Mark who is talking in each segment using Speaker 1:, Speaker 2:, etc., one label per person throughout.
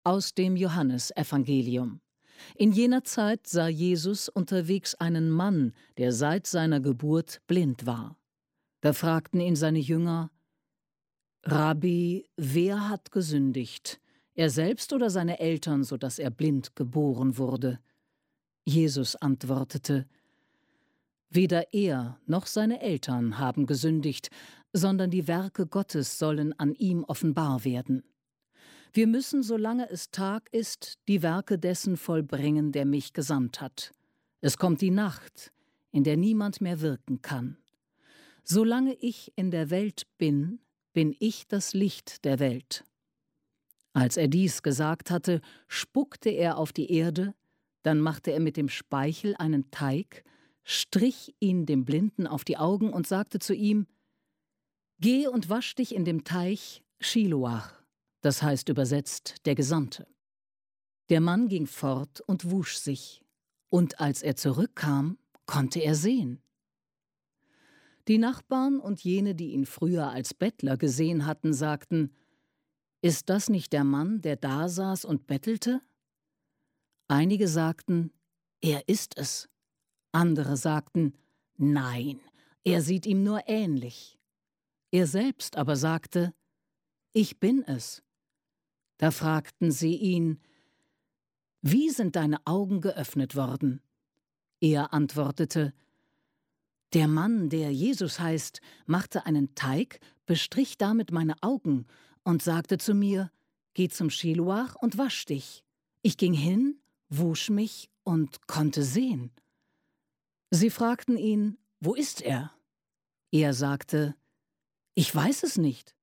Speaker 1: Aus dem Johannesevangelium. In jener Zeit sah Jesus unterwegs einen Mann, der seit seiner Geburt blind war. Da fragten ihn seine Jünger: Rabbi, wer hat gesündigt, er selbst oder seine Eltern, so dass er blind geboren wurde? Jesus antwortete: Weder er noch seine Eltern haben gesündigt, sondern die Werke Gottes sollen an ihm offenbar werden. Wir müssen, solange es Tag ist, die Werke dessen vollbringen, der mich gesandt hat. Es kommt die Nacht, in der niemand mehr wirken kann. Solange ich in der Welt bin, bin ich das Licht der Welt. Als er dies gesagt hatte, spuckte er auf die Erde, dann machte er mit dem Speichel einen Teig, strich ihn dem Blinden auf die Augen und sagte zu ihm: Geh und wasch dich in dem Teich Schiloach. Das heißt übersetzt der Gesandte. Der Mann ging fort und wusch sich, und als er zurückkam, konnte er sehen. Die Nachbarn und jene, die ihn früher als Bettler gesehen hatten, sagten: Ist das nicht der Mann, der da saß und bettelte? Einige sagten: Er ist es. Andere sagten: Nein, er sieht ihm nur ähnlich. Er selbst aber sagte: Ich bin es. Da fragten sie ihn: Wie sind deine Augen geöffnet worden? Er antwortete: Der Mann, der Jesus heißt, machte einen Teig, bestrich damit meine Augen und sagte zu mir: Geh zum Schiloach und wasch dich. Ich ging hin, wusch mich und konnte sehen. Sie fragten ihn: Wo ist er? Er sagte: Ich weiß es nicht.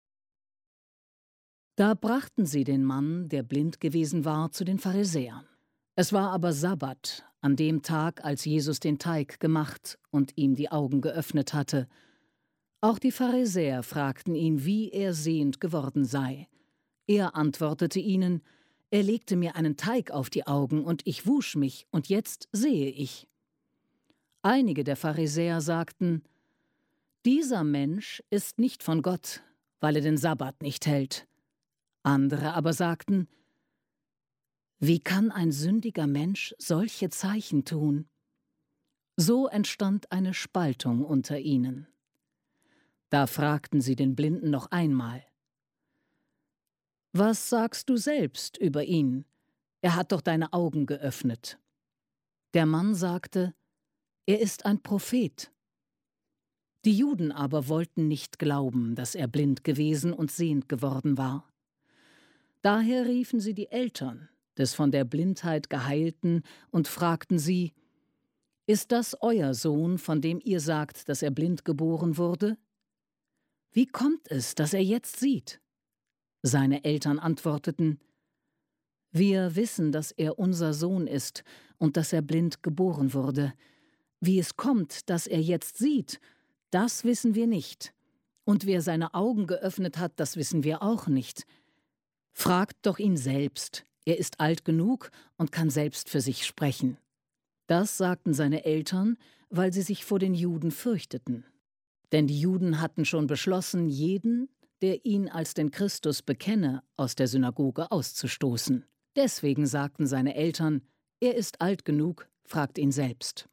Speaker 1: Da brachten sie den Mann, der blind gewesen war, zu den Pharisäern. Es war aber Sabbat, an dem Tag, als Jesus den Teig gemacht und ihm die Augen geöffnet hatte. Auch die Pharisäer fragten ihn, wie er sehend geworden sei. Er antwortete ihnen: Er legte mir einen Teig auf die Augen, und ich wusch mich, und jetzt sehe ich. Einige der Pharisäer sagten: Dieser Mensch ist nicht von Gott, weil er den Sabbat nicht hält. Andere aber sagten: Wie kann ein sündiger Mensch solche Zeichen tun? So entstand eine Spaltung unter ihnen. Da fragten sie den Blinden noch einmal: Was sagst du selbst über ihn? Er hat doch deine Augen geöffnet. Der Mann sagte: Er ist ein Prophet. Die Juden aber wollten nicht glauben, dass er blind gewesen und sehend geworden war. Daher riefen sie die Eltern des von der Blindheit Geheilten und fragten sie: Ist das euer Sohn, von dem ihr sagt, dass er blind geboren wurde? Wie kommt es, dass er jetzt sieht? Seine Eltern antworteten: Wir wissen, dass er unser Sohn ist und dass er blind geboren wurde. Wie es kommt, dass er jetzt sieht, das wissen wir nicht. Und wer seine Augen geöffnet hat, das wissen wir auch nicht. Fragt doch ihn selbst, er ist alt genug und kann selbst für sich sprechen. Das sagten seine Eltern, weil sie sich vor den Juden fürchteten. Denn die Juden hatten schon beschlossen, jeden, der ihn als den Christus bekenne, aus der Synagoge auszustoßen. Deswegen sagten seine Eltern: Er ist alt genug, fragt ihn selbst.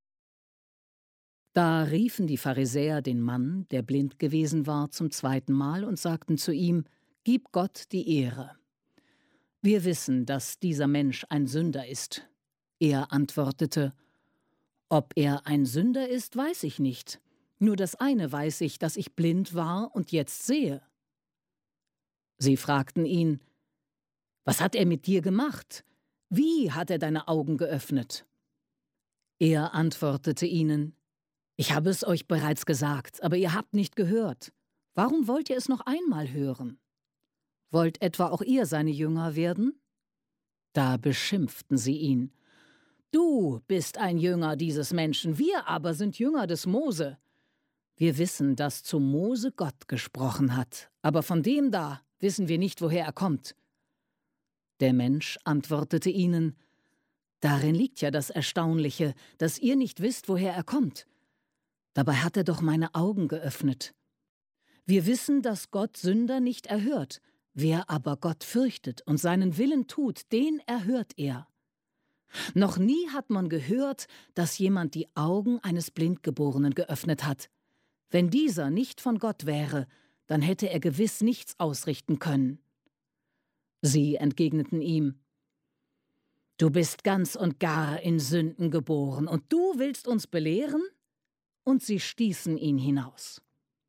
Speaker 1: Da riefen die Pharisäer den Mann, der blind gewesen war, zum zweiten Mal und sagten zu ihm: Gib Gott die Ehre. Wir wissen, dass dieser Mensch ein Sünder ist. Er antwortete: Ob er ein Sünder ist, weiß ich nicht. Nur das eine weiß ich, dass ich blind war und jetzt sehe. Sie fragten ihn: Was hat er mit dir gemacht? Wie hat er deine Augen geöffnet? Er antwortete ihnen: Ich habe es euch bereits gesagt, aber ihr habt nicht gehört. Warum wollt ihr es noch einmal hören? Wollt etwa auch ihr seine Jünger werden? Da beschimpften sie ihn: Du bist ein Jünger dieses Menschen, wir aber sind Jünger des Mose. Wir wissen, dass zu Mose Gott gesprochen hat, aber von dem da wissen wir nicht, woher er kommt. Der Mensch antwortete ihnen: Darin liegt ja das Erstaunliche, dass ihr nicht wisst, woher er kommt. Dabei hat er doch meine Augen geöffnet. Wir wissen, dass Gott Sünder nicht erhört. Wer aber Gott fürchtet und seinen Willen tut, den erhört er. Noch nie hat man gehört, dass jemand die Augen eines Blindgeborenen geöffnet hat. Wenn dieser nicht von Gott wäre, dann hätte er gewiss nichts ausrichten können. Sie entgegneten ihm: Du bist ganz und gar in Sünden geboren, und du willst uns belehren? Und sie stießen ihn hinaus.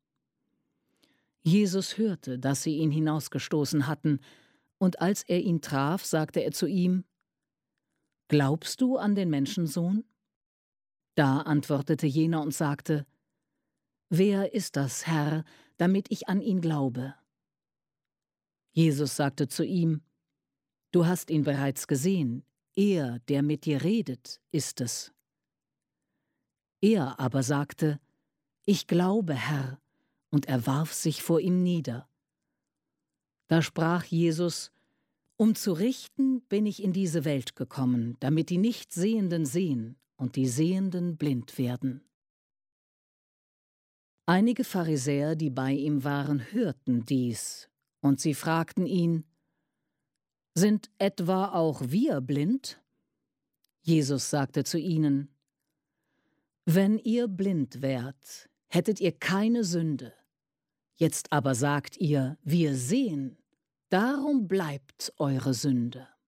Speaker 1: Jesus hörte, dass sie ihn hinausgestoßen hatten, und als er ihn traf, sagte er zu ihm: Glaubst du an den Menschensohn? Da antwortete jener und sagte: Wer ist das, Herr, damit ich an ihn glaube? Jesus sagte zu ihm: Du hast ihn bereits gesehen, er, der mit dir redet, ist es. Er aber sagte: Ich glaube, Herr, und er warf sich vor ihm nieder. Da sprach Jesus: Um zu richten bin ich in diese Welt gekommen, damit die Nichtsehenden sehen und die Sehenden blind werden. Einige Pharisäer, die bei ihm waren, hörten dies, und sie fragten ihn: Sind etwa auch wir blind? Jesus sagte zu ihnen: Wenn ihr blind wärt, hättet ihr keine Sünde. Jetzt aber sagt ihr: Wir sehen, darum bleibt eure Sünde.